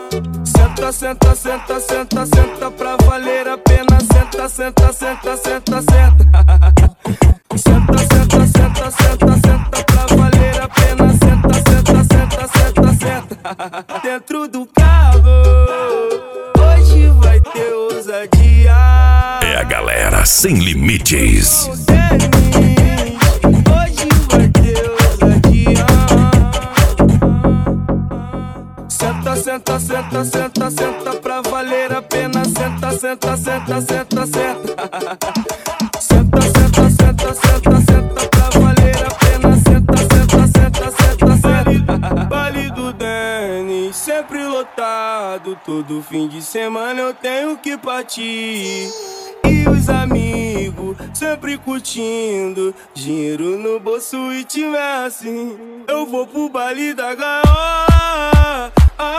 Senta, senta, senta, senta, senta pra valer a pena. Senta, senta, senta, senta, senta. Senta, senta, senta, senta, senta pra valer a pena. Senta, senta, senta, senta, senta. Dentro do carro, hoje vai ter ousadia. É a galera sem limites. Hoje vai ter ousadia. Senta, senta, senta, senta, senta pra valer a pena. Senta, senta, senta, senta, senta. Senta, senta, senta, senta, senta pra valer a pena. Senta, senta, senta, senta, senta. Baile do Denis, sempre lotado. Todo fim de semana eu tenho que partir. E os amigos sempre curtindo, dinheiro no bolso e tiver assim, eu vou pro baile da gaiola.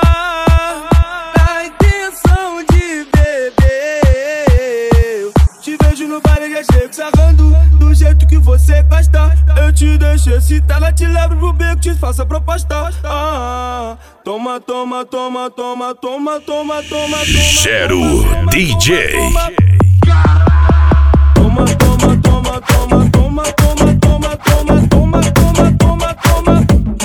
Na intenção de beber, eu te vejo no baile, já chego sarrando do jeito que você gosta. Eu te deixo excitada, te levo pro beco, te faço a proposta. Toma, toma, toma, toma, toma, toma, toma. Gero DJ. Toma, toma, toma, toma, toma, toma, toma, toma, toma, toma, toma, toma.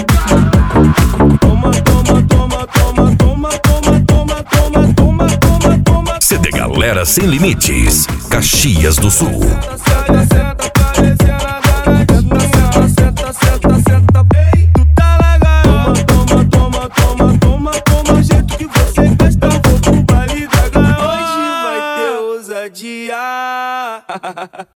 Toma, toma, toma, toma, toma, toma, toma, toma, toma, toma, toma. CD Galera Sem Limites, Caxias do Sul. Senta, senta, parecendo a danadinha. Senta, senta, senta, tu tá legal. Toma, toma, toma, toma, toma, o jeito que você gosta. Vou pro baile da gaiola. Hoje vai ter ousadia.